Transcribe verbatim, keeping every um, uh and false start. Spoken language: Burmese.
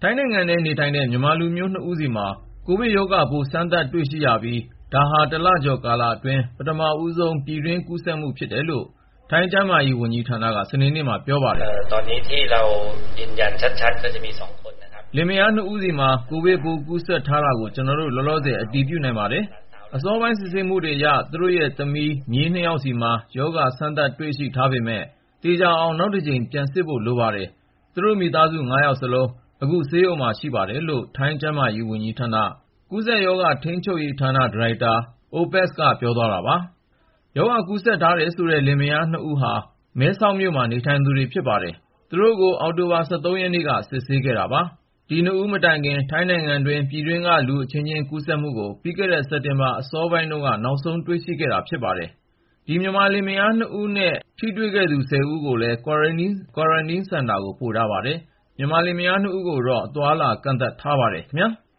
ထိုင်းနိုင်ငံထဲနေထိုင်တဲ့မြန်မာလူမျိုးနှစ်ဦးစီမှာကိုဗစ်ရောဂါပိုးစမ်းသပ်တွေ့ရှိရပြီးဒါဟာတလကျော်ကာလအတွင်းပထမဦးဆုံးပြည်တွင်းကူးစက်မှုဖြစ်တယ်လို့ထိုင်းကျန်းမာရေးဝန်ကြီးဌာနကစနေနေ့မှာပြောပါတယ်။ตอนนี้ที่เรายืนยันชัดๆก็จะมีสองคนนะครับလင်မယားနှစ်ဦးစီမှာကိုဗစ်ပိုးကူးစက်ထားတာကိုကျွန်တော်တို့လောလောဆယ်အတည်ပြုနိုင်ပါတယ်။အစောပိုင်းစစ်ဆေးမှုတွေအရသူတို့ရဲ့သမီးမြေးနှစ်ယောက်စီမှာရောဂါစမ်းသပ်တွေ့ရှိထားပေမဲ့တေချာအောင်နောက်တစ်ကြိမ်ပြန်စစ်ဖို့လိုပါတယ်။သူတို့မိသားစု၅ယောက်စလုံးအခုဆေးရုံမှာရှိပါတယ်လို့ထိုင်းကျန်းမာရေးဝန်ကြီးဌာနကူးစက်ရောဂါထိန်းချုပ်ရေးဌာနဒါရိုက်တာ အိုပက်စ် ကပြောသွားတာပါ။ရောဂါကူးစက်ထားတယ်ဆိုတဲ့လင်မယားနှစ်ဦးဟာမဲဆောက်မြို့မှာနေထိုင်သူတွေဖြစ်ပါတယ်။သူတို့ကိုအောက်တိုဘာ၁၃ရက်နေ့ကစစ်ဆေးခဲ့တာပါ။ဒီနှစ်ဦးမတိုင်ခင်ထိုင်းနိုင်ငံတွင်းပြည်တွင်းကလူအချင်းချင်းကူးစက်မှုကိုပြီးခဲ့တဲ့စက်တင်ဘာအစောပိုင်းတုန်းကနောက်ဆုံးတွေ့ရှိခဲ့တာဖြစ်ပါတယ်။ဒီမြန်မာလင်မယားနှစ်ဦးနဲ့ထိတွေ့ခဲ့သူ၁၀ဦးကိုလည်း Quarantine Quarantine Center ကိုပို့ထားပါတယ်။မြန်မာလင်မယားနှစ်ဦးကိုတော့အသွားအလာကန့်သတ်ထားပါတယ်ခင်ဗျာ။